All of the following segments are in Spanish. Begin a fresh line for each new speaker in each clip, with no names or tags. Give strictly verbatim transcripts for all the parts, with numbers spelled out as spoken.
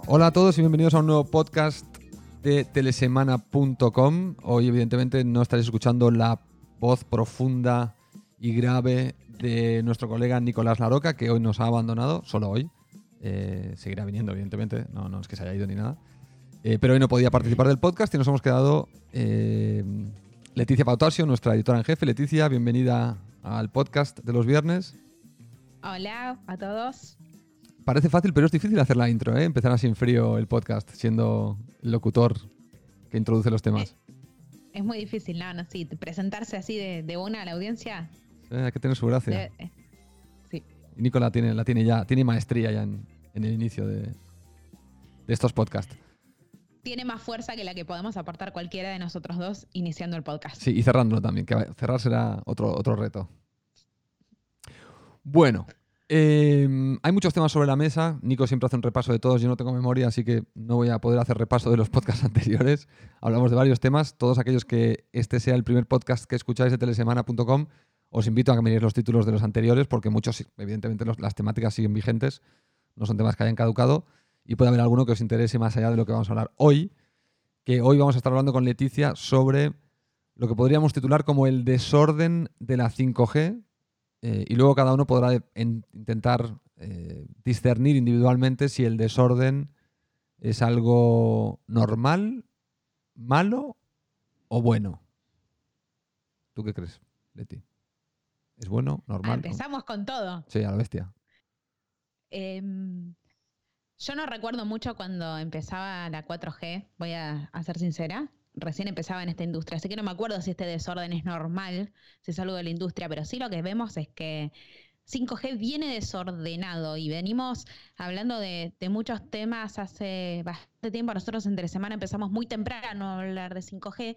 Hola a todos y bienvenidos a un nuevo podcast de telesemana punto com. Hoy evidentemente no estaréis escuchando la voz profunda y grave de nuestro colega Nicolás Laroca, que hoy nos ha abandonado, solo hoy. Eh, seguirá viniendo evidentemente, no, no es que se haya ido ni nada. Eh, pero hoy no podía participar del podcast y nos hemos quedado eh, Leticia Pautasio, nuestra editora en jefe. Leticia, bienvenida al podcast de los viernes.
Hola a todos.
Parece fácil, pero es difícil hacer la intro, ¿eh? Empezar así en frío el podcast, siendo el locutor que introduce los temas.
Es muy difícil, ¿no? no sí, presentarse así de, de una a la audiencia.
Eh, hay que tener su gracia.
De, eh, sí.
Y Nico la tiene, la tiene ya, tiene maestría ya en, en el inicio de, de estos podcasts.
Tiene más fuerza que la que podemos aportar cualquiera de nosotros dos iniciando el podcast.
Sí, y cerrándolo también, que cerrar será otro, otro reto. Bueno, eh, hay muchos temas sobre la mesa. Nico siempre hace un repaso de todos. Yo no tengo memoria, así que no voy a poder hacer repaso de los podcasts anteriores. Hablamos de varios temas. Todos aquellos que este sea el primer podcast que escucháis de telesemana punto com, os invito a que miréis los títulos de los anteriores, porque muchos, evidentemente, los, las temáticas siguen vigentes. No son temas que hayan caducado. Y puede haber alguno que os interese más allá de lo que vamos a hablar hoy. Que hoy vamos a estar hablando con Leticia sobre lo que podríamos titular como el desorden de la cinco G. Eh, y luego cada uno podrá en, intentar eh, discernir individualmente si el desorden es algo normal, malo o bueno. ¿Tú qué crees, Leti? ¿Es bueno, normal?
Ah, empezamos o... con todo.
Sí, a la bestia.
Eh, yo no recuerdo mucho cuando empezaba la cuatro G, voy a, a ser sincera. Recién empezaba en esta industria, así que no me acuerdo si este desorden es normal, si es algo de la industria, pero sí lo que vemos es que cinco G viene desordenado y venimos hablando de, de muchos temas hace bastante tiempo. Nosotros en Telesemana empezamos muy temprano a hablar de cinco G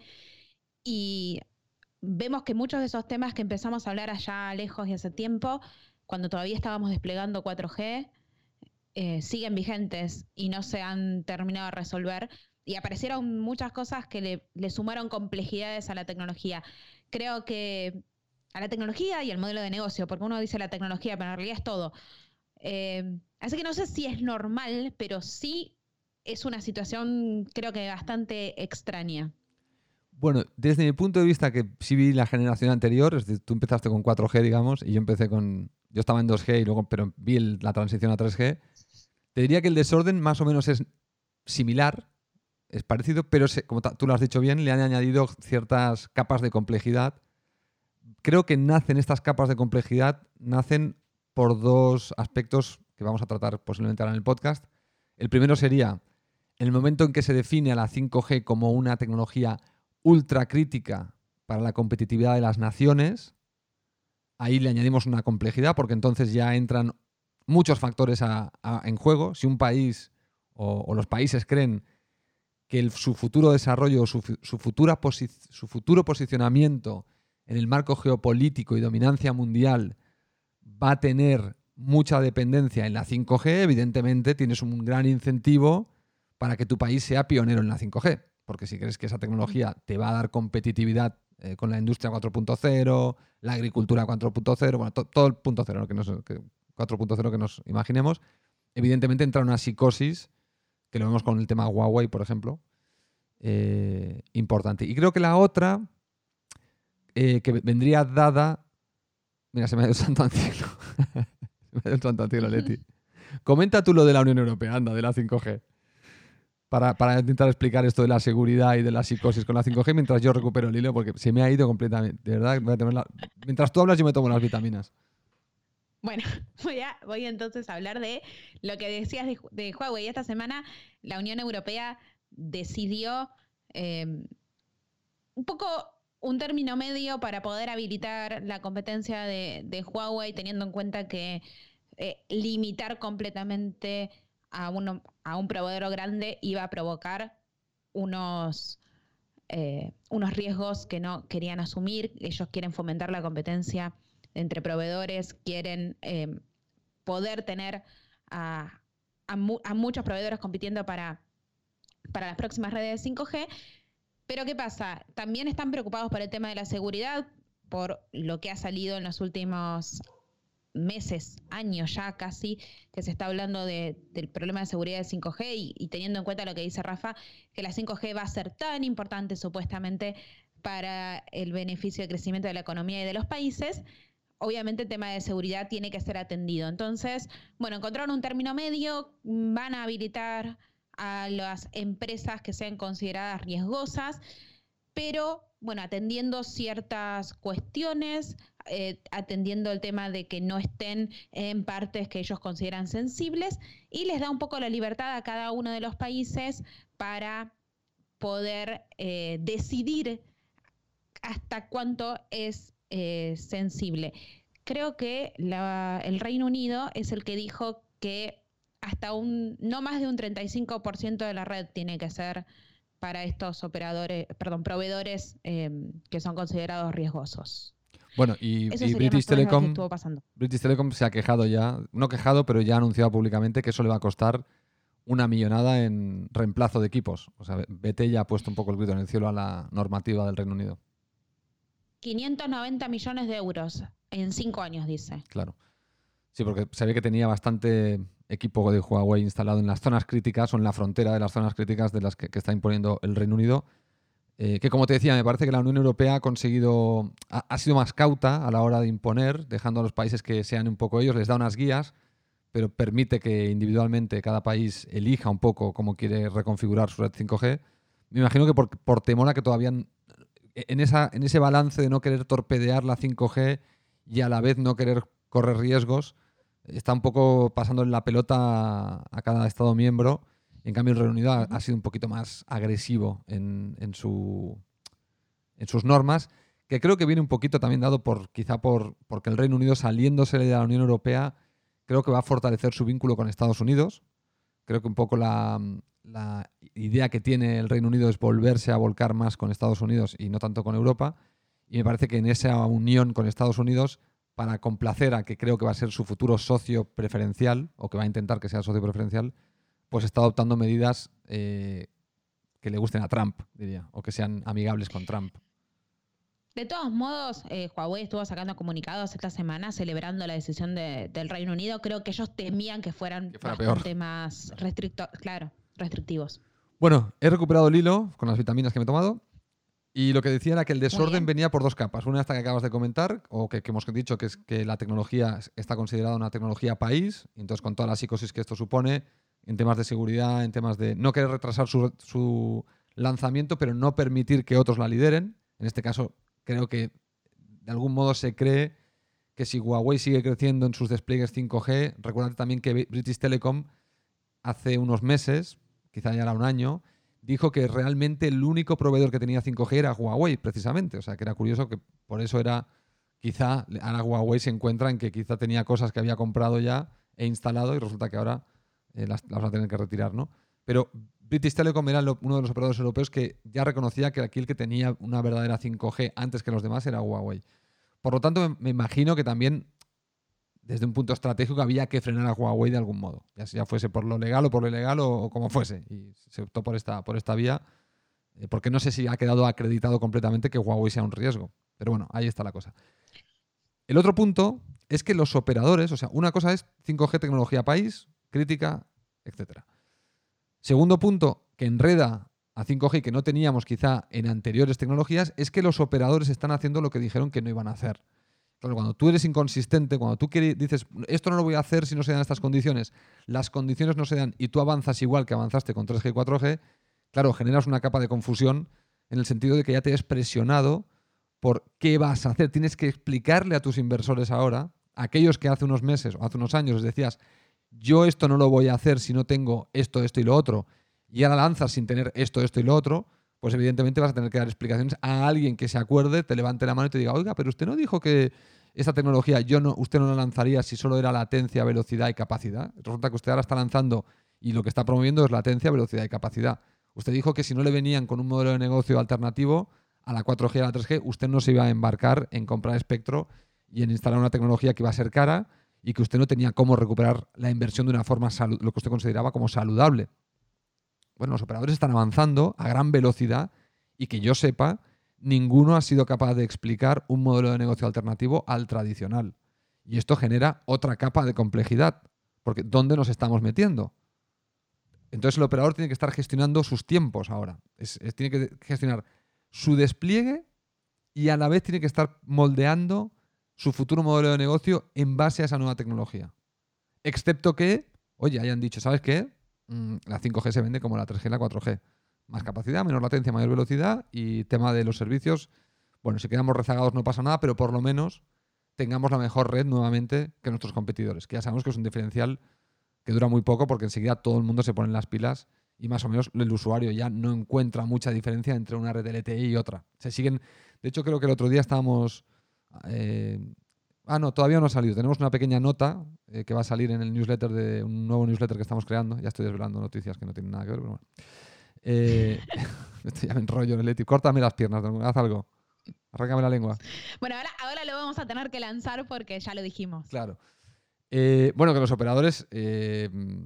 y vemos que muchos de esos temas que empezamos a hablar allá lejos y hace tiempo, cuando todavía estábamos desplegando cuatro G, eh, siguen vigentes y no se han terminado de resolver. Y aparecieron muchas cosas que le, le sumaron complejidades a la tecnología. Creo que a la tecnología y al modelo de negocio, porque uno dice la tecnología, pero en realidad es todo. Eh, así que no sé si es normal, pero sí es una situación, creo que bastante extraña.
Bueno, desde mi punto de vista, que sí vi la generación anterior, es decir, tú empezaste con cuatro G, digamos, y yo empecé con... Yo estaba en dos G, y luego, pero vi el, la transición a tres G. Te diría que el desorden más o menos es similar, es parecido, pero se, como tú lo has dicho bien, le han añadido ciertas capas de complejidad. Creo que nacen estas capas de complejidad, nacen por dos aspectos que vamos a tratar posiblemente ahora en el podcast. El primero sería el momento en que se define a la cinco G como una tecnología ultra crítica para la competitividad de las naciones. Ahí le añadimos una complejidad porque entonces ya entran muchos factores a, a, en juego. Si un país o, o los países creen que el, su futuro desarrollo, su, su, futura posi- su futuro posicionamiento en el marco geopolítico y dominancia mundial va a tener mucha dependencia en la cinco G, evidentemente tienes un gran incentivo para que tu país sea pionero en la cinco G, porque si crees que esa tecnología te va a dar competitividad eh, con la industria cuatro punto cero, la agricultura cuatro punto cero, bueno, to- todo el punto cero, que nos, que cuatro punto cero que nos imaginemos, evidentemente entra una psicosis que lo vemos con el tema Huawei, por ejemplo, eh, importante. Y creo que la otra, eh, que vendría dada... Mira, se me ha ido el santo al cielo. se me ha ido el santo al cielo, Leti. Comenta tú lo de la Unión Europea, anda, de la cinco G. Para, para intentar explicar esto de la seguridad y de la psicosis con la cinco G mientras yo recupero el hilo, porque se me ha ido completamente. De verdad, voy a tener la... mientras tú hablas yo me tomo las vitaminas.
Bueno, voy, a, voy entonces a hablar de lo que decías de, de Huawei. Esta semana la Unión Europea decidió eh, un poco un término medio para poder habilitar la competencia de, de Huawei, teniendo en cuenta que eh, limitar completamente a, uno, a un proveedor grande iba a provocar unos, eh, unos riesgos que no querían asumir. Ellos quieren fomentar la competencia entre proveedores, quieren eh, poder tener a, a, mu- a muchos proveedores compitiendo para, para las próximas redes de cinco G. Pero ¿qué pasa? También están preocupados por el tema de la seguridad, por lo que ha salido en los últimos meses, años ya casi, que se está hablando de, del problema de seguridad de cinco G y, y teniendo en cuenta lo que dice Rafa, que la cinco G va a ser tan importante supuestamente para el beneficio de crecimiento de la economía y de los países, obviamente el tema de seguridad tiene que ser atendido. Entonces, bueno, encontraron un término medio, van a habilitar a las empresas que sean consideradas riesgosas, pero bueno, atendiendo ciertas cuestiones, eh, atendiendo el tema de que no estén en partes que ellos consideran sensibles, y les da un poco la libertad a cada uno de los países para poder eh, decidir hasta cuánto es eh, sensible. Creo que la, el Reino Unido es el que dijo que hasta un no más de un treinta y cinco por ciento de la red tiene que ser para estos operadores, perdón, proveedores eh, que son considerados riesgosos.
Bueno, y, y British Telecom, British Telecom se ha quejado ya, no quejado, pero ya ha anunciado públicamente que eso le va a costar una millonada en reemplazo de equipos. O sea, B T ya ha puesto un poco el grito en el cielo a la normativa del Reino Unido.
quinientos noventa millones de euros en cinco años, dice.
Claro. Sí, porque se ve que tenía bastante equipo de Huawei instalado en las zonas críticas o en la frontera de las zonas críticas de las que, que está imponiendo el Reino Unido. Eh, que como te decía, me parece que la Unión Europea ha conseguido, ha, ha sido más cauta a la hora de imponer, dejando a los países que sean un poco ellos, les da unas guías, pero permite que individualmente cada país elija un poco cómo quiere reconfigurar su red cinco G. Me imagino que por, por temor a que todavía en, esa, en ese balance de no querer torpedear la cinco G y a la vez no querer correr riesgos, está un poco pasando la pelota a cada Estado miembro. En cambio, el Reino Unido ha, ha sido un poquito más agresivo en, en, su, en sus normas, que creo que viene un poquito también dado por quizá por porque el Reino Unido, saliéndose de la Unión Europea, creo que va a fortalecer su vínculo con Estados Unidos. Creo que un poco la, la idea que tiene el Reino Unido es volverse a volcar más con Estados Unidos y no tanto con Europa. Y me parece que en esa unión con Estados Unidos, para complacer a que creo que va a ser su futuro socio preferencial, o que va a intentar que sea socio preferencial, pues está adoptando medidas eh, que le gusten a Trump, diría, o que sean amigables con Trump.
De todos modos, eh, Huawei estuvo sacando comunicados esta semana celebrando la decisión de, del Reino Unido. Creo que ellos temían que fueran
que fuera
bastante
peor.
más restricto, claro, restrictivos.
Bueno, he recuperado el hilo con las vitaminas que me he tomado. Y lo que decía era que el desorden venía por dos capas. Una esta que acabas de comentar, o que, que hemos dicho, que es que la tecnología está considerada una tecnología país, y entonces con toda la psicosis que esto supone, en temas de seguridad, en temas de no querer retrasar su, su lanzamiento, pero no permitir que otros la lideren. En este caso, creo que de algún modo se cree que si Huawei sigue creciendo en sus despliegues cinco G, recuerda también que British Telecom hace unos meses, quizá ya era un año, dijo que realmente el único proveedor que tenía cinco G era Huawei, precisamente. O sea, que era curioso que por eso era, quizá, ahora Huawei se encuentra en que quizá tenía cosas que había comprado ya e instalado y resulta que ahora eh, las, las van a tener que retirar, ¿no? Pero British Telecom era lo, uno de los operadores europeos que ya reconocía que aquí el que tenía una verdadera cinco G antes que los demás era Huawei. Por lo tanto, me, me imagino que también desde un punto estratégico había que frenar a Huawei de algún modo, ya sea fuese por lo legal o por lo ilegal o, o como fuese. Y se optó por esta, por esta vía, eh, porque no sé si ha quedado acreditado completamente que Huawei sea un riesgo. Pero bueno, ahí está la cosa. El otro punto es que los operadores, o sea, una cosa es cinco G tecnología país, crítica, etcétera. Segundo punto que enreda a cinco G y que no teníamos quizá en anteriores tecnologías es que los operadores están haciendo lo que dijeron que no iban a hacer. Claro, cuando tú eres inconsistente, cuando tú dices esto no lo voy a hacer si no se dan estas condiciones, las condiciones no se dan y tú avanzas igual que avanzaste con tres G y cuatro G, claro, generas una capa de confusión en el sentido de que ya te has presionado por qué vas a hacer. Tienes que explicarle a tus inversores ahora, a aquellos que hace unos meses o hace unos años les decías yo esto no lo voy a hacer si no tengo esto, esto y lo otro, y ahora lanzas sin tener esto, esto y lo otro, pues evidentemente vas a tener que dar explicaciones a alguien que se acuerde, te levante la mano y te diga, oiga, pero usted no dijo que esta tecnología yo no, usted no la lanzaría si solo era latencia, velocidad y capacidad. Resulta que usted ahora está lanzando y lo que está promoviendo es latencia, velocidad y capacidad. Usted dijo que si no le venían con un modelo de negocio alternativo a la cuatro G y a la tres G, usted no se iba a embarcar en comprar espectro y en instalar una tecnología que iba a ser cara y que usted no tenía cómo recuperar la inversión de una forma, lo que usted consideraba como saludable. Bueno, los operadores están avanzando a gran velocidad y que yo sepa, ninguno ha sido capaz de explicar un modelo de negocio alternativo al tradicional. Y esto genera otra capa de complejidad, porque ¿dónde nos estamos metiendo? Entonces el operador tiene que estar gestionando sus tiempos ahora. Es, es, tiene que gestionar su despliegue y a la vez tiene que estar moldeando su futuro modelo de negocio en base a esa nueva tecnología. Excepto que, oye, hayan dicho, ¿sabes qué? Mm, la cinco G se vende como la tres G y la cuatro G. Más capacidad, menor latencia, mayor velocidad y tema de los servicios. Bueno, si quedamos rezagados no pasa nada, pero por lo menos tengamos la mejor red nuevamente que nuestros competidores, que ya sabemos que es un diferencial que dura muy poco porque enseguida todo el mundo se pone en las pilas y más o menos el usuario ya no encuentra mucha diferencia entre una red L T E y otra. Se siguen. De hecho, creo que el otro día estábamos... Eh, ah, no, todavía no ha salido. Tenemos una pequeña nota eh, que va a salir en el newsletter de un nuevo newsletter que estamos creando. Ya estoy desvelando noticias que no tienen nada que ver, pero bueno. Eh, ya me enrollo en el Leti. Córtame las piernas, haz algo. Arráncame la lengua.
Bueno, ahora, ahora lo vamos a tener que lanzar porque ya lo dijimos.
Claro. Eh, bueno, que los operadores eh,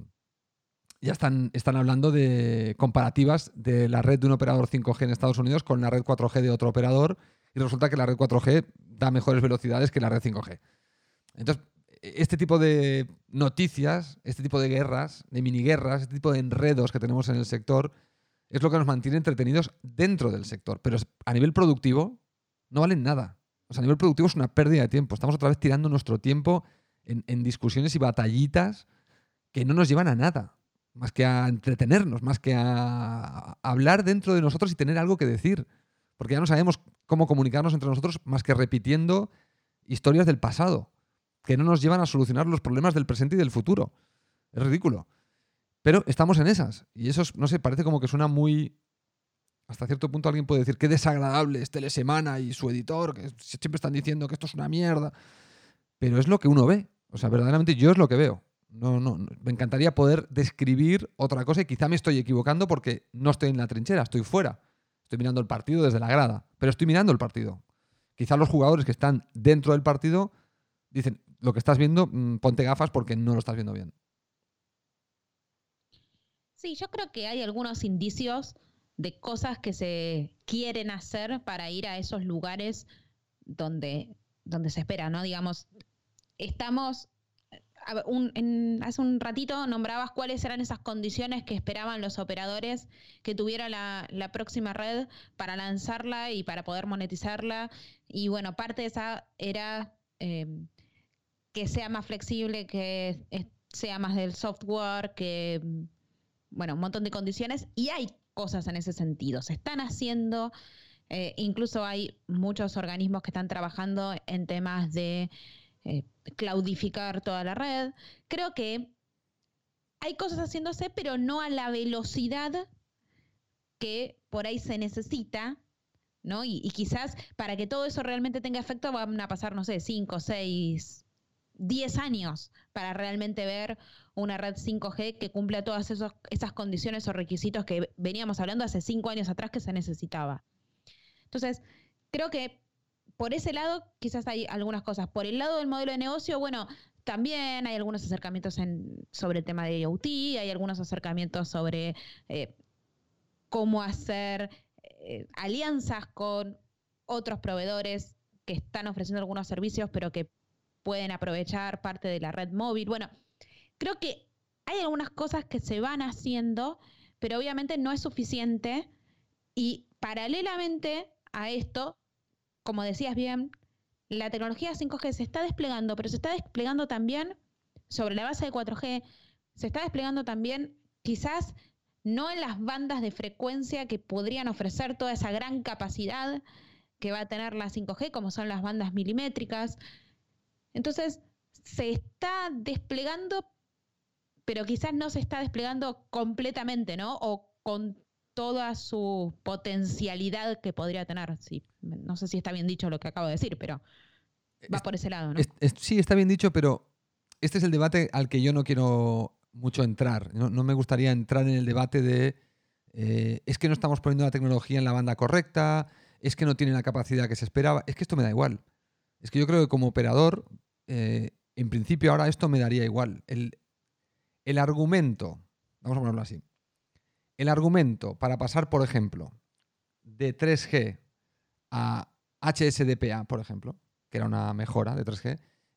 ya están, están hablando de comparativas de la red de un operador cinco G en Estados Unidos con la red cuatro G de otro operador y resulta que la red cuatro G da mejores velocidades que la red cinco G. Entonces, este tipo de noticias, este tipo de guerras, de miniguerras, este tipo de enredos que tenemos en el sector es lo que nos mantiene entretenidos dentro del sector. Pero a nivel productivo no valen nada. O sea, a nivel productivo es una pérdida de tiempo. Estamos otra vez tirando nuestro tiempo en, en discusiones y batallitas que no nos llevan a nada. Más que a entretenernos, más que a hablar dentro de nosotros y tener algo que decir. Porque ya no sabemos cómo comunicarnos entre nosotros más que repitiendo historias del pasado, que no nos llevan a solucionar los problemas del presente y del futuro. Es ridículo. Pero estamos en esas. Y eso, no sé, parece como que suena muy... Hasta cierto punto alguien puede decir qué desagradable es Telesemana y su editor, que siempre están diciendo que esto es una mierda. Pero es lo que uno ve. O sea, verdaderamente yo es lo que veo. No, no, me encantaría poder describir otra cosa y quizá me estoy equivocando porque no estoy en la trinchera, estoy fuera. Estoy mirando el partido desde la grada, pero estoy mirando el partido. Quizá los jugadores que están dentro del partido dicen, lo que estás viendo, ponte gafas porque no lo estás viendo bien.
Sí, yo creo que hay algunos indicios de cosas que se quieren hacer para ir a esos lugares donde, donde se espera, ¿no? Digamos, estamos... Un, en, hace un ratito nombrabas cuáles eran esas condiciones que esperaban los operadores que tuviera la, la próxima red para lanzarla y para poder monetizarla. Y bueno, parte de esa era eh, que sea más flexible, que sea más del software, que, bueno, un montón de condiciones. Y hay cosas en ese sentido. Se están haciendo, eh, incluso hay muchos organismos que están trabajando en temas de Eh, claudificar toda la red. Creo que hay cosas haciéndose, pero no a la velocidad que por ahí se necesita, ¿no? Y, y quizás para que todo eso realmente tenga efecto van a pasar, no sé, cinco, seis, diez años para realmente ver una red cinco G que cumpla todas esos, esas condiciones o requisitos que veníamos hablando hace cinco años atrás que se necesitaba. Entonces, creo que por ese lado quizás hay algunas cosas. Por el lado del modelo de negocio, bueno, también hay algunos acercamientos en, sobre el tema de I O T, hay algunos acercamientos sobre eh, cómo hacer eh, alianzas con otros proveedores que están ofreciendo algunos servicios, pero que pueden aprovechar parte de la red móvil. Bueno, creo que hay algunas cosas que se van haciendo, pero obviamente no es suficiente y paralelamente a esto, como decías bien, la tecnología cinco G se está desplegando, pero se está desplegando también sobre la base de cuatro G, se está desplegando también quizás no en las bandas de frecuencia que podrían ofrecer toda esa gran capacidad que va a tener la cinco G, como son las bandas milimétricas. Entonces, se está desplegando, pero quizás no se está desplegando completamente, ¿no? O con toda su potencialidad que podría tener. Sí, no sé si está bien dicho lo que acabo de decir, pero va
es,
por ese lado, ¿no?
Es, es, sí, está bien dicho, pero este es el debate al que yo no quiero mucho entrar. No, no me gustaría entrar en el debate de eh, es que no estamos poniendo la tecnología en la banda correcta, es que no tiene la capacidad que se esperaba. Es que esto me da igual. Es que yo creo que como operador, eh, en principio ahora esto me daría igual. El, el argumento, vamos a ponerlo así, el argumento para pasar, por ejemplo, de tres G a H S D P A, por ejemplo, que era una mejora de tres G,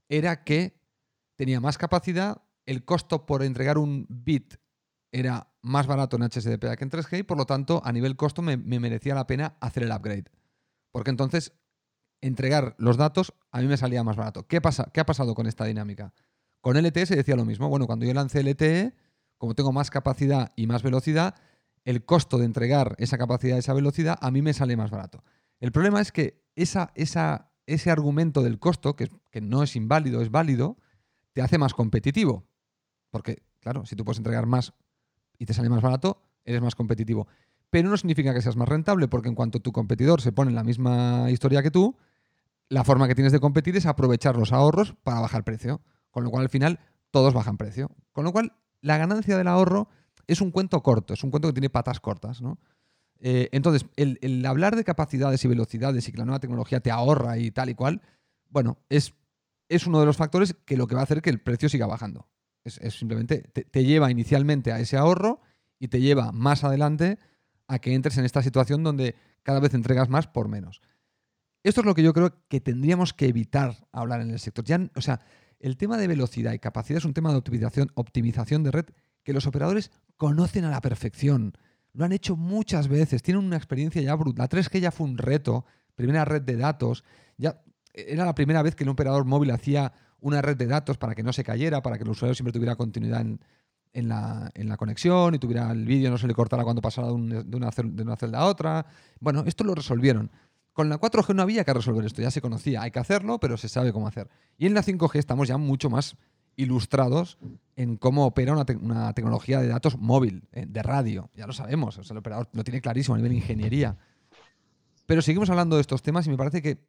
era que tenía más capacidad, el costo por entregar un bit era más barato en H S D P A que en tres G y por lo tanto a nivel costo me, me merecía la pena hacer el upgrade. Porque entonces entregar los datos a mí me salía más barato. ¿Qué pasa? ¿Qué ha pasado con esta dinámica? Con L T E se decía lo mismo. Bueno, cuando yo lancé L T E, como tengo más capacidad y más velocidad, el costo de entregar esa capacidad y esa velocidad a mí me sale más barato. El problema es que esa, esa, ese argumento del costo, que, que no es inválido, es válido, te hace más competitivo. Porque, claro, si tú puedes entregar más y te sale más barato, eres más competitivo. Pero no significa que seas más rentable, porque en cuanto tu competidor se pone en la misma historia que tú, la forma que tienes de competir es aprovechar los ahorros para bajar precio. Con lo cual, al final, todos bajan precio. Con lo cual, la ganancia del ahorro es un cuento corto, es un cuento que tiene patas cortas, ¿no? Eh, entonces, el, el hablar de capacidades y velocidades y que la nueva tecnología te ahorra y tal y cual, bueno, es, es uno de los factores que lo que va a hacer que el precio siga bajando. Es, es simplemente, te, te lleva inicialmente a ese ahorro y te lleva más adelante a que entres en esta situación donde cada vez entregas más por menos. Esto es lo que yo creo que tendríamos que evitar hablar en el sector. Ya, o sea, el tema de velocidad y capacidad es un tema de optimización, optimización de red que los operadores conocen a la perfección. Lo han hecho muchas veces, tienen una experiencia ya brutal. La tres G ya fue un reto, primera red de datos. Ya era la primera vez que un operador móvil hacía una red de datos para que no se cayera, para que el usuario siempre tuviera continuidad en, en, la, en la conexión y tuviera el vídeo, no se le cortara cuando pasara de, un, de, una, de una celda a otra. Bueno, esto lo resolvieron. Con la cuatro G no había que resolver esto, ya se conocía. Hay que hacerlo, pero se sabe cómo hacer. Y en la cinco G estamos ya mucho más ilustrados en cómo opera una, te una tecnología de datos móvil, eh, de radio. Ya lo sabemos, o sea, el operador lo tiene clarísimo a nivel de ingeniería. Pero seguimos hablando de estos temas y me parece que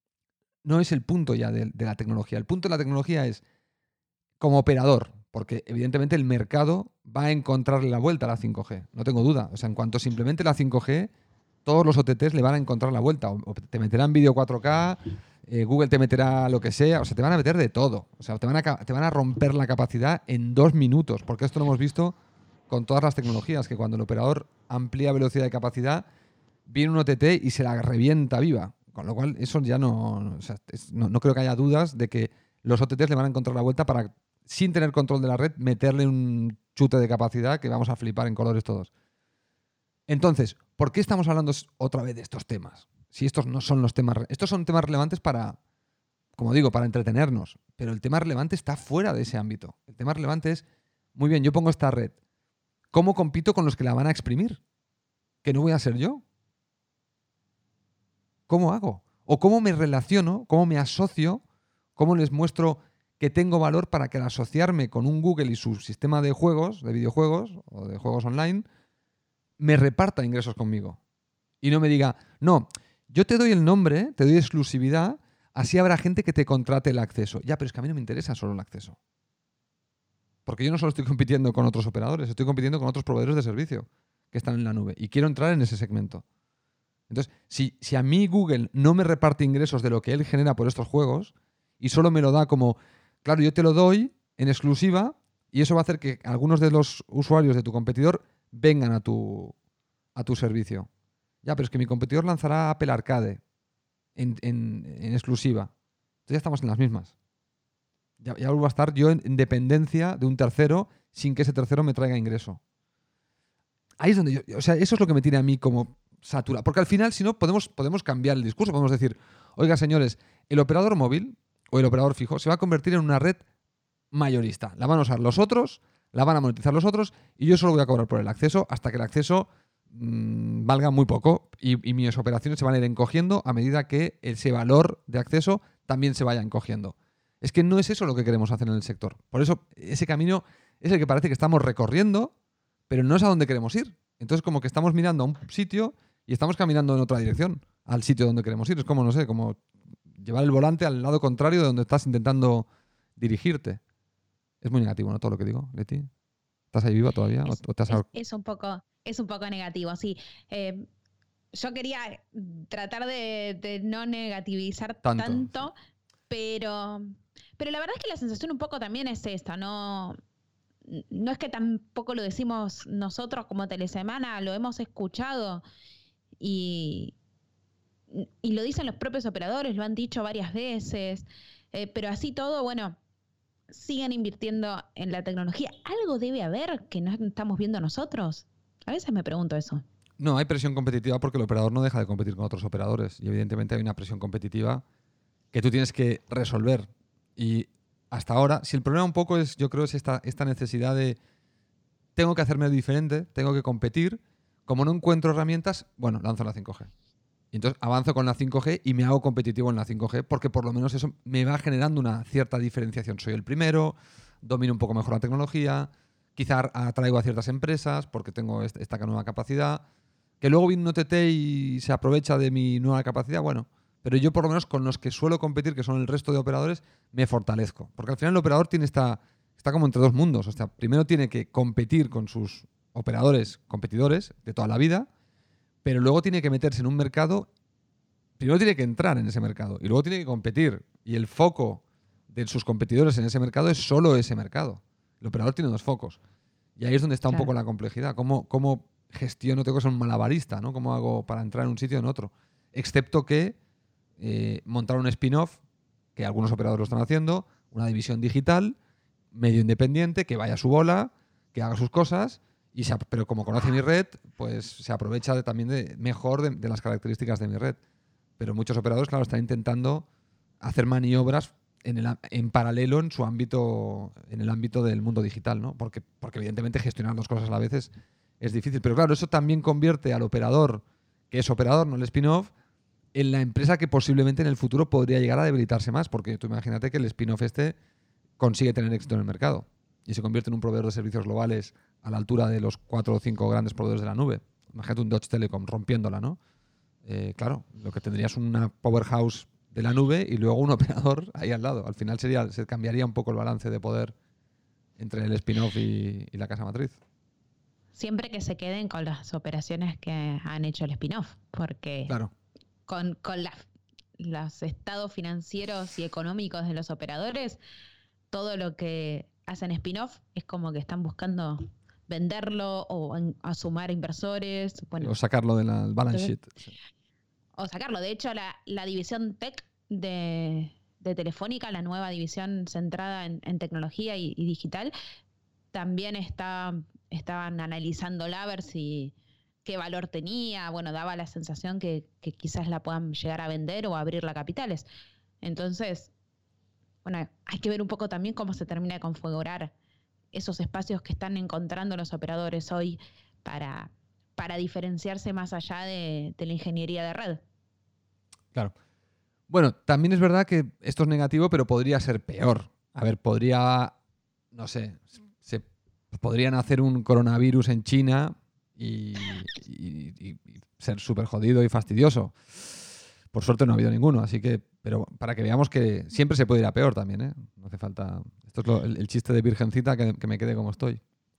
no es el punto ya de, de la tecnología. El punto de la tecnología es como operador, porque evidentemente el mercado va a encontrarle la vuelta a la cinco G, no tengo duda. O sea, en cuanto simplemente la cinco G, todos los O T Ts le van a encontrar la vuelta. O, o te meterán vídeo cuatro K, eh, Google te meterá lo que sea, o sea, te van a meter de todo. O sea, te van, a, te van a romper la capacidad en dos minutos, porque esto lo hemos visto con todas las tecnologías, que cuando el operador amplía velocidad y capacidad, viene un O T T y se la revienta viva. Con lo cual, eso ya no, o sea, es, no, no creo que haya dudas de que los O T Ts le van a encontrar la vuelta para, sin tener control de la red, meterle un chute de capacidad que vamos a flipar en colores todos. Entonces, ¿por qué estamos hablando otra vez de estos temas? Si estos no son los temas... Estos son temas relevantes para, como digo, para entretenernos. Pero el tema relevante está fuera de ese ámbito. El tema relevante es, muy bien, yo pongo esta red. ¿Cómo compito con los que la van a exprimir? ¿Que no voy a ser yo? ¿Cómo hago? ¿O cómo me relaciono? ¿Cómo me asocio? ¿Cómo les muestro que tengo valor para que al asociarme con un Google y su sistema de juegos, de videojuegos o de juegos online, me reparta ingresos conmigo? Y no me diga, no, yo te doy el nombre, te doy exclusividad, así habrá gente que te contrate el acceso. Ya, pero es que a mí no me interesa solo el acceso. Porque yo no solo estoy compitiendo con otros operadores, estoy compitiendo con otros proveedores de servicio que están en la nube. Y quiero entrar en ese segmento. Entonces, si, si a mí Google no me reparte ingresos de lo que él genera por estos juegos y solo me lo da como, claro, yo te lo doy en exclusiva y eso va a hacer que algunos de los usuarios de tu competidor vengan a tu, a tu servicio. Ya, pero es que mi competidor lanzará Apple Arcade en, en, en exclusiva. Entonces ya estamos en las mismas. Ya, ya vuelvo a estar yo en, en dependencia de un tercero sin que ese tercero me traiga ingreso. Ahí es donde yo... O sea, eso es lo que me tiene a mí como satura. Porque al final, si no, podemos, podemos cambiar el discurso. Podemos decir, oiga, señores, el operador móvil o el operador fijo se va a convertir en una red mayorista. La van a usar los otros, la van a monetizar los otros y yo solo voy a cobrar por el acceso hasta que el acceso mmm, valga muy poco y, y mis operaciones se van a ir encogiendo a medida que ese valor de acceso también se vaya encogiendo. Es que no es eso lo que queremos hacer en el sector. Por eso ese camino es el que parece que estamos recorriendo, pero no es a donde queremos ir. Entonces como que estamos mirando a un sitio y estamos caminando en otra dirección al sitio donde queremos ir. Es como, no sé, como llevar el volante al lado contrario de donde estás intentando dirigirte. Es muy negativo, ¿no? Todo lo que digo, Leti. ¿Estás ahí viva todavía?
Es,
¿O te has...
es, es, un poco, es un poco negativo, sí. Eh, yo quería tratar de, de no negativizar tanto, tanto sí. pero, pero la verdad es que la sensación un poco también es esta, ¿no? No es que tampoco lo decimos nosotros como Telesemana, lo hemos escuchado y, y lo dicen los propios operadores, lo han dicho varias veces. Eh, pero así todo, bueno, siguen invirtiendo en la tecnología. ¿Algo debe haber que no estamos viendo nosotros? A veces me pregunto eso.
No, hay presión competitiva porque el operador no deja de competir con otros operadores y evidentemente hay una presión competitiva que tú tienes que resolver. Y hasta ahora, si el problema un poco es, yo creo, es esta, esta necesidad de tengo que hacerme diferente, tengo que competir, como no encuentro herramientas, bueno, lanzo la cinco G. Y entonces avanzo con la cinco G y me hago competitivo en la cinco G porque por lo menos eso me va generando una cierta diferenciación. Soy el primero, domino un poco mejor la tecnología, quizá atraigo a ciertas empresas porque tengo esta nueva capacidad. Que luego viene un O T T y se aprovecha de mi nueva capacidad, bueno, pero yo por lo menos con los que suelo competir, que son el resto de operadores, me fortalezco. Porque al final el operador tiene esta, está como entre dos mundos. O sea, primero tiene que competir con sus operadores, competidores de toda la vida, pero luego tiene que meterse en un mercado, primero tiene que entrar en ese mercado y luego tiene que competir. Y el foco de sus competidores en ese mercado es solo ese mercado. El operador tiene dos focos. Y ahí es donde está claro. un poco la complejidad. ¿Cómo, cómo gestiono? Tengo que ser un malabarista, ¿no? ¿Cómo hago para entrar en un sitio o en otro? Excepto que eh, montar un spin-off, que algunos operadores lo están haciendo, una división digital, medio independiente, que vaya a su bola, que haga sus cosas, y se, pero como conoce mi red, pues se aprovecha de, también de, mejor de, de las características de mi red. Pero muchos operadores, claro, están intentando hacer maniobras en, el, en paralelo en su ámbito, en el ámbito del mundo digital, ¿no? Porque, porque evidentemente gestionar dos cosas a la vez es, es difícil. Pero claro, eso también convierte al operador, que es operador, no el spin-off, en la empresa que posiblemente en el futuro podría llegar a debilitarse más. Porque tú imagínate que el spin-off este consigue tener éxito en el mercado y se convierte en un proveedor de servicios globales a la altura de los cuatro o cinco grandes proveedores de la nube. Imagínate un Deutsche Telekom rompiéndola, ¿no? Eh, claro, lo que tendrías una powerhouse de la nube y luego un operador ahí al lado. Al final sería, se cambiaría un poco el balance de poder entre el spin-off y, y la casa matriz.
Siempre que se queden con las operaciones que han hecho el spin-off, porque
claro.
con, con la, los estados financieros y económicos de los operadores, todo lo que hacen spin-off es como que están buscando venderlo o en, a sumar inversores. Bueno,
o sacarlo del balance sheet. Sí.
O sacarlo. De hecho, la, la división tech de, de Telefónica, la nueva división centrada en, en tecnología y, y digital, también está, estaban analizándola a ver si qué valor tenía. Bueno, daba la sensación que, que quizás la puedan llegar a vender o abrirla a capitales. Entonces, bueno, hay que ver un poco también cómo se termina de configurar esos espacios que están encontrando los operadores hoy para, para diferenciarse más allá de, de la ingeniería de red.
Claro. Bueno, también es verdad que esto es negativo, pero podría ser peor. A ver, podría, no sé, se podrían hacer un coronavirus en China y, y, y, y ser súper jodido y fastidioso. Por suerte no ha habido ninguno, así que, pero para que veamos que siempre se puede ir a peor también, ¿eh? No hace falta. Esto es lo, el, el chiste de virgencita, que, que me quede como estoy.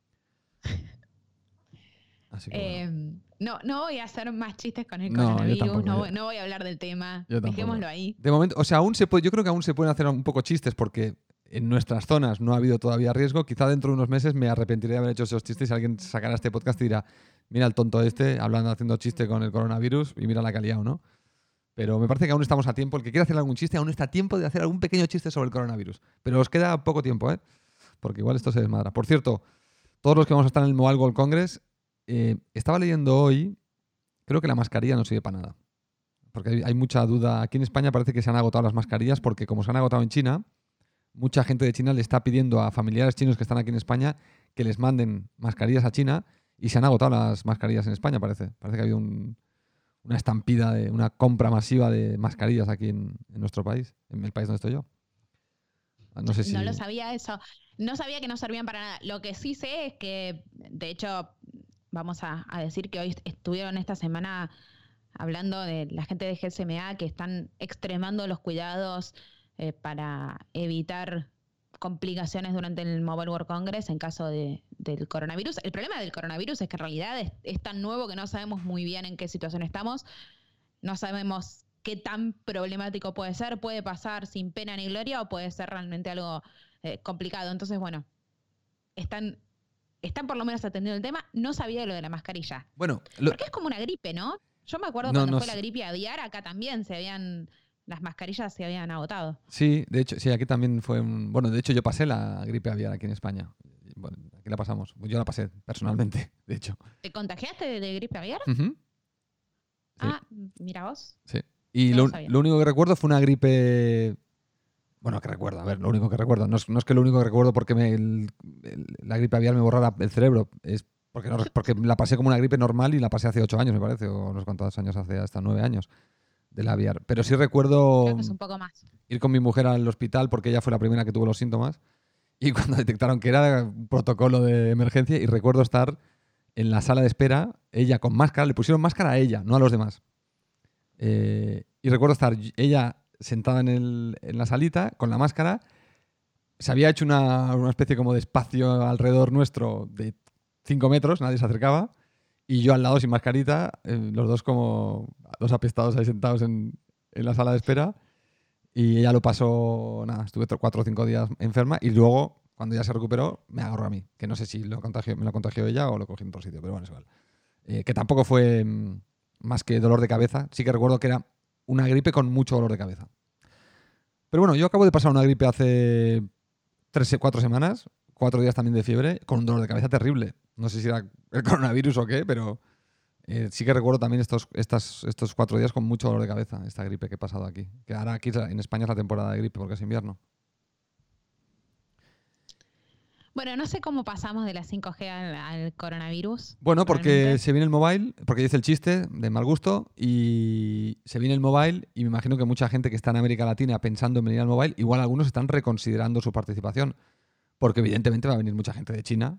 Así que,
eh,
bueno.
no, no voy a hacer más chistes con el
No,
coronavirus,
tampoco,
no,
yo,
no voy a hablar del tema,
yo
dejémoslo ahí.
De momento, o sea, aún se puede, yo creo que aún se pueden hacer un poco chistes porque en nuestras zonas no ha habido todavía riesgo. Quizá dentro de unos meses me arrepentiré de haber hecho esos chistes y alguien sacará este podcast y dirá, mira el tonto este hablando, haciendo chiste con el coronavirus y mira la que ha liado, ¿no? Pero me parece que aún estamos a tiempo. El que quiera hacer algún chiste, aún está a tiempo de hacer algún pequeño chiste sobre el coronavirus. Pero os queda poco tiempo, ¿eh? Porque igual esto se desmadra. Por cierto, todos los que vamos a estar en el Mobile World Congress, eh, estaba leyendo hoy, creo que la mascarilla no sirve para nada. Porque hay, hay mucha duda. Aquí en España parece que se han agotado las mascarillas porque como se han agotado en China, mucha gente de China le está pidiendo a familiares chinos que están aquí en España que les manden mascarillas a China y se han agotado las mascarillas en España, parece. Parece que ha habido un... una estampida, de una compra masiva de mascarillas aquí en, en nuestro país, en el país donde estoy yo. No sé si...
No lo sabía eso. No sabía que no servían para nada. Lo que sí sé es que, de hecho, vamos a, a decir que hoy estuvieron esta semana hablando de la gente de G S M A que están extremando los cuidados eh, para evitar complicaciones durante el Mobile World Congress en caso de, del coronavirus. El problema del coronavirus es que en realidad es, es tan nuevo que no sabemos muy bien en qué situación estamos. No sabemos qué tan problemático puede ser. Puede pasar sin pena ni gloria o puede ser realmente algo eh, complicado. Entonces, bueno, están, están por lo menos atendiendo el tema. No sabía lo de la mascarilla.
Bueno, lo...
porque es como una gripe, ¿no? Yo me acuerdo
no,
cuando
no
fue
sé.
la gripe aviar, acá también se habían las mascarillas se habían agotado.
Sí, de hecho, sí, aquí también fue un... Bueno, de hecho yo pasé la gripe aviar aquí en España. Bueno, aquí la pasamos. Yo la pasé personalmente, de hecho.
¿Te contagiaste de, de gripe aviar?
Uh-huh. Sí.
Ah, mira vos.
Sí. Y
No
lo,
lo sabía.
lo único que recuerdo fue una gripe... Bueno, que recuerdo, a ver, lo único que recuerdo. No es, no es que lo único que recuerdo porque me, el- el- la gripe aviar me borrara el cerebro. Es porque, no, porque la pasé como una gripe normal y la pasé hace ocho años, me parece, o no sé cuántos años hace, hasta nueve años del aviar. Pero sí recuerdo
Creo que es un poco más.
ir con mi mujer al hospital porque ella fue la primera que tuvo los síntomas. Y cuando detectaron que era un protocolo de emergencia, y recuerdo estar en la sala de espera, ella con máscara, le pusieron máscara a ella, no a los demás. Eh, y recuerdo estar ella sentada en, el, en la salita con la máscara. Se había hecho una, una especie como de espacio alrededor nuestro de cinco metros, nadie se acercaba. Y yo al lado sin mascarita, eh, los dos como dos apestados ahí sentados en, en la sala de espera. Y ella lo pasó, nada, estuve cuatro o cinco días enferma y luego, cuando ya se recuperó, me agarró a mí. Que no sé si lo contagió, me lo contagió ella o lo cogí en otro sitio, pero bueno, es igual. Eh, que tampoco fue mm, más que dolor de cabeza. Sí que recuerdo que era una gripe con mucho dolor de cabeza. Pero bueno, yo acabo de pasar una gripe hace tres, cuatro semanas, cuatro días también de fiebre, con un dolor de cabeza terrible. No sé si era el coronavirus o qué, pero eh, sí que recuerdo también estos, estas, estos cuatro días con mucho dolor de cabeza, esta gripe que he pasado aquí. Que ahora aquí en España es la temporada de gripe porque es invierno.
Bueno, no sé cómo pasamos de la cinco G al, al coronavirus.
Bueno, porque
realmente.
se viene el mobile, porque dice el chiste de mal gusto, y se viene el mobile, y me imagino que mucha gente que está en América Latina pensando en venir al mobile, igual algunos están reconsiderando su participación, porque evidentemente va a venir mucha gente de China,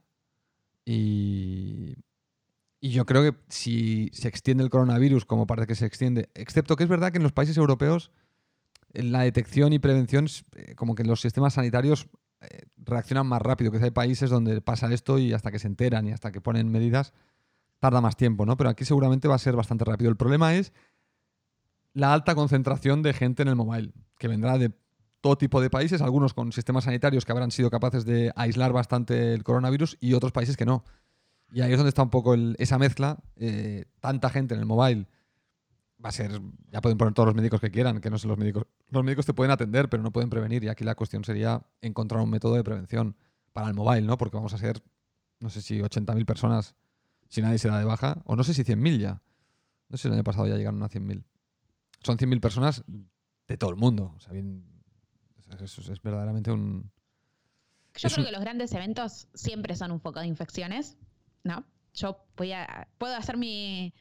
y, y yo creo que si se extiende el coronavirus como parece que se extiende, excepto que es verdad que en los países europeos en la detección y prevención, eh, como que los sistemas sanitarios eh, reaccionan más rápido, que hay países donde pasa esto y hasta que se enteran y hasta que ponen medidas tarda más tiempo, ¿no? Pero aquí seguramente va a ser bastante rápido. El problema es la alta concentración de gente en el mobile, que vendrá de todo tipo de países, algunos con sistemas sanitarios que habrán sido capaces de aislar bastante el coronavirus y otros países que no. Y ahí es donde está un poco el, esa mezcla, eh, tanta gente en el mobile. Va a ser, ya pueden poner todos los médicos que quieran, que no sé, los médicos, los médicos te pueden atender, pero no pueden prevenir. Y aquí la cuestión sería encontrar un método de prevención para el mobile, ¿no? Porque vamos a ser, no sé si ochenta mil personas si nadie se da de baja, o no sé si cien mil ya. No sé si el año pasado ya llegaron a cien mil. Son cien mil personas de todo el mundo. O sea, bien, es, es, es verdaderamente un...
Yo
es
creo
un...
que los grandes eventos siempre son un foco de infecciones, ¿no? Yo voy a, puedo hacer mi,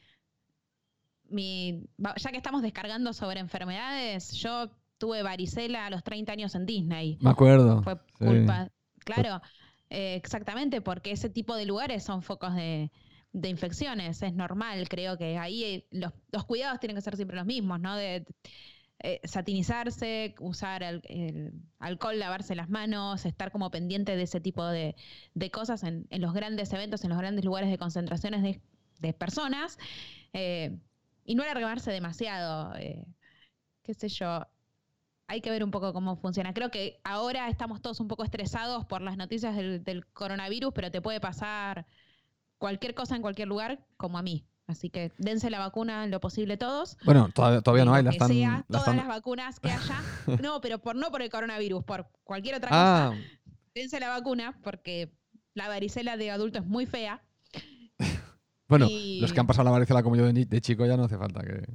mi... Ya que estamos descargando sobre enfermedades, yo tuve varicela a los treinta años en Disney.
Me acuerdo.
Fue
sí.
culpa... Claro, eh, exactamente, porque ese tipo de lugares son focos de, de infecciones. Es normal, creo que ahí los, los cuidados tienen que ser siempre los mismos, ¿no? De... Eh, satinizarse, usar el, el alcohol, lavarse las manos, estar como pendiente de ese tipo de, de cosas en, en los grandes eventos, en los grandes lugares de concentraciones de, de personas, eh, y no alargarse demasiado, eh, qué sé yo. Hay que ver un poco cómo funciona. Creo que ahora estamos todos un poco estresados por las noticias del, del coronavirus, pero te puede pasar cualquier cosa en cualquier lugar, como a mí. Así que dense la vacuna en lo posible todos.
Bueno, todavía, todavía no hay.
La
están,
sea,
la
todas
están...
las vacunas que haya. No, pero por, no por el coronavirus, por cualquier otra
ah.
cosa. Dense la vacuna porque la varicela de adulto es muy fea.
Bueno,
y...
los que han pasado la varicela como yo de, de chico ya no hace falta que...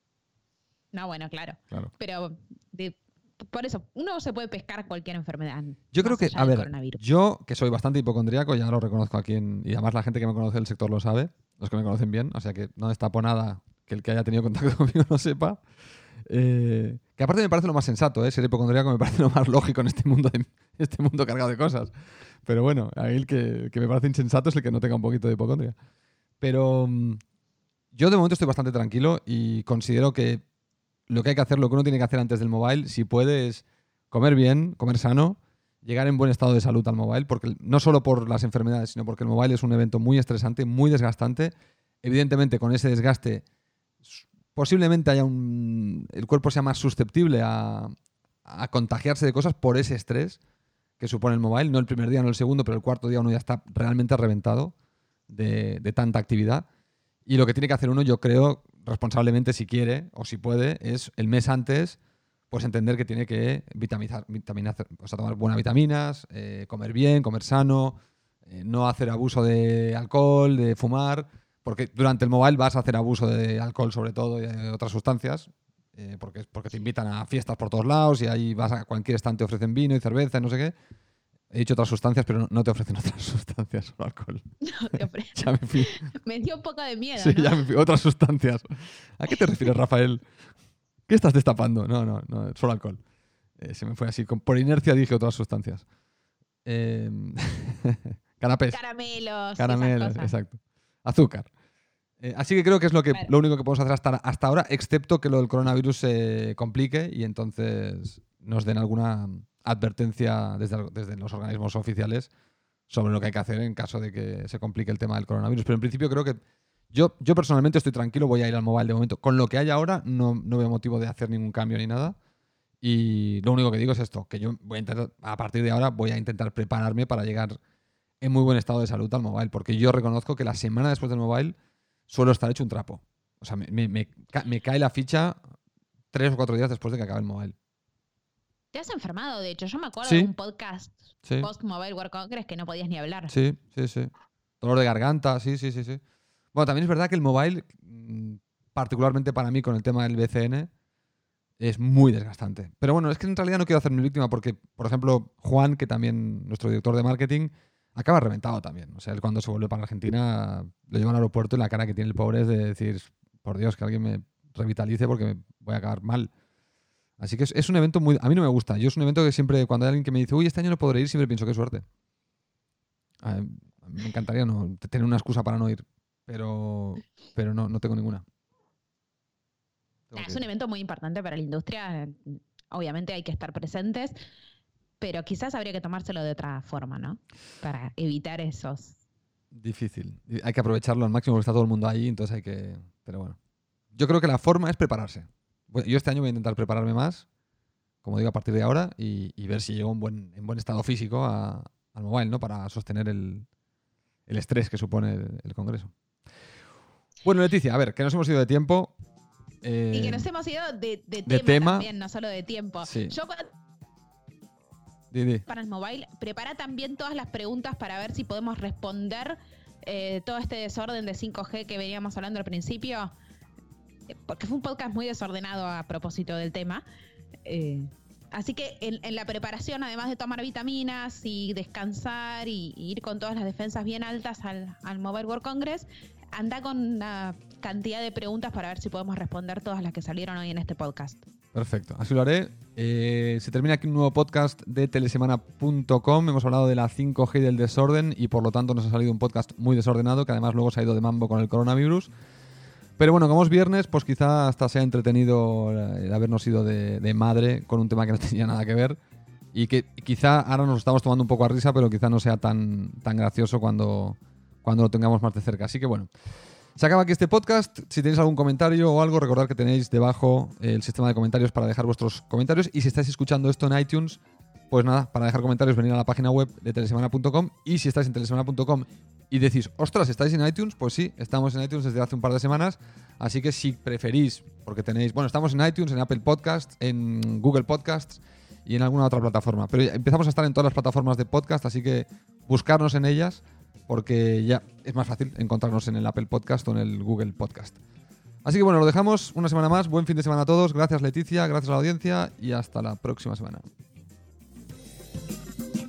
No, bueno, claro.
claro.
Pero de, por eso, uno se puede pescar cualquier enfermedad.
Yo creo que, a ver, yo que soy bastante hipocondríaco, ya lo reconozco aquí, en, y además la gente que me conoce del sector lo sabe, los que me conocen bien, o sea que no destapo nada que el que haya tenido contacto conmigo no sepa. Eh, que aparte me parece lo más sensato, ¿eh? Ser hipocondríaco me parece lo más lógico en este mundo, de, este mundo cargado de cosas. Pero bueno, ahí el que, que me parece insensato es el que no tenga un poquito de hipocondria. Pero um, yo de momento estoy bastante tranquilo y considero que lo que hay que hacer, lo que uno tiene que hacer antes del mobile, si puede, es comer bien, comer sano, llegar en buen estado de salud al mobile, porque no solo por las enfermedades, sino porque el mobile es un evento muy estresante, muy desgastante. Evidentemente, con ese desgaste, posiblemente haya un, el cuerpo sea más susceptible a, a contagiarse de cosas por ese estrés que supone el mobile. No el primer día, no el segundo, pero el cuarto día uno ya está realmente reventado de, de tanta actividad. Y lo que tiene que hacer uno, yo creo, responsablemente, si quiere o si puede, es el mes antes pues entender que tiene que vitamizar, vitamizar o sea, tomar buenas vitaminas, eh, comer bien, comer sano, eh, no hacer abuso de alcohol, de fumar, porque durante el mobile vas a hacer abuso de alcohol sobre todo y de otras sustancias, eh, porque, porque te invitan a fiestas por todos lados y ahí vas a cualquier stand te ofrecen vino y cerveza y no sé qué. He dicho otras sustancias, pero no, no te ofrecen otras sustancias, solo alcohol.
No te ofrecen.
Ya me fui.
Me dio un poco de miedo,
Sí,
¿no?
ya me fui. Otras sustancias. ¿A qué te refieres, Rafael? ¿Qué estás destapando? No, no, no, solo alcohol. Eh, se me fue así. Con, por inercia dije otras sustancias. Eh, canapés.
Caramelos.
Caramelos,
esas cosas.
exacto. Azúcar. Eh, así que creo que es lo, que,
Claro.
lo único que podemos hacer hasta, hasta ahora, excepto que lo del coronavirus se complique y entonces nos den alguna advertencia desde, desde los organismos oficiales sobre lo que hay que hacer en caso de que se complique el tema del coronavirus. Pero en principio creo que yo, yo personalmente estoy tranquilo, voy a ir al mobile de momento. Con lo que hay ahora no, no veo motivo de hacer ningún cambio ni nada. Y lo único que digo es esto, que yo voy a intentar, a partir de ahora voy a intentar prepararme para llegar en muy buen estado de salud al mobile, porque yo reconozco que la semana después del mobile suelo estar hecho un trapo. O sea, me, me, me, me cae la ficha tres o cuatro días después de que acabe el mobile.
Te has enfermado, de hecho. Yo me acuerdo
Sí.
de un podcast
Sí,
post Mobile World Congress que no podías ni hablar.
sí, sí, sí. Dolor de garganta, sí, sí, sí, sí. Bueno, también es verdad que el mobile, mm, particularmente para mí con el tema del B C N, es muy desgastante. Pero bueno, es que en realidad no quiero hacerme víctima porque, por ejemplo, Juan, que también nuestro director de marketing, acaba reventado también. O sea, él cuando se vuelve para Argentina lo lleva al aeropuerto y la cara que tiene el pobre es de decir, por Dios, que alguien me revitalice porque me voy a acabar mal. Así que es, es un evento muy... A mí no me gusta. Yo es un evento que siempre, cuando hay alguien que me dice, uy, este año no podré ir, siempre pienso, qué suerte. A mí me encantaría no tener una excusa para no ir, pero, pero no, no tengo ninguna. Tengo
Nah,
que
es un
ir.
evento muy importante para la industria. Obviamente hay que estar presentes, pero quizás habría que tomárselo de otra forma, ¿no? Para evitar esos.
Difícil. Hay que aprovecharlo al máximo porque está todo el mundo ahí, entonces hay que... Pero bueno. Yo creo que la forma es prepararse. Bueno, yo este año voy a intentar prepararme más, como digo, a partir de ahora, y, y ver si llego en buen, en buen estado físico a, al mobile, ¿no? Para sostener el, el estrés que supone el, el congreso. Bueno, Leticia, a ver, que nos hemos ido de tiempo. Eh,
Y que nos hemos ido de, de,
de
tema,
tema.
también, no solo de tiempo.
Sí.
Yo cuando
di, di.
para el mobile, prepara también todas las preguntas para ver si podemos responder eh, todo este desorden de cinco G que veníamos hablando al principio, eh, porque fue un podcast muy desordenado a propósito del tema. Eh, así que en, en la preparación, además de tomar vitaminas y descansar y, y ir con todas las defensas bien altas al, al Mobile World Congress, anda con una cantidad de preguntas para ver si podemos responder todas las que salieron hoy en este podcast.
Perfecto, así lo haré. Eh, se termina aquí un nuevo podcast de telesemana punto com. Hemos hablado de la cinco G y del desorden y por lo tanto nos ha salido un podcast muy desordenado que además luego se ha ido de mambo con el coronavirus. Pero bueno, como es viernes, pues quizá hasta sea entretenido el habernos ido de, de madre con un tema que no tenía nada que ver y que quizá ahora nos lo estamos tomando un poco a risa, pero quizá no sea tan, tan gracioso cuando, cuando lo tengamos más de cerca. Así que bueno. Se acaba aquí este podcast. Si tenéis algún comentario o algo, recordad que tenéis debajo el sistema de comentarios para dejar vuestros comentarios. Y si estáis escuchando esto en iTunes, pues nada, para dejar comentarios venid a la página web de telesemana punto com. Y si estáis en telesemana punto com y decís, ostras, ¿estáis en iTunes? Pues sí, estamos en iTunes desde hace un par de semanas. Así que si preferís, porque tenéis... Bueno, estamos en iTunes, en Apple Podcasts, en Google Podcasts y en alguna otra plataforma. Pero ya empezamos a estar en todas las plataformas de podcast, así que buscarnos en ellas, porque ya es más fácil encontrarnos en el Apple Podcast o en el Google Podcast. Así que bueno, lo dejamos una semana más. Buen fin de semana a todos. Gracias, Leticia, gracias a la audiencia y hasta la próxima semana.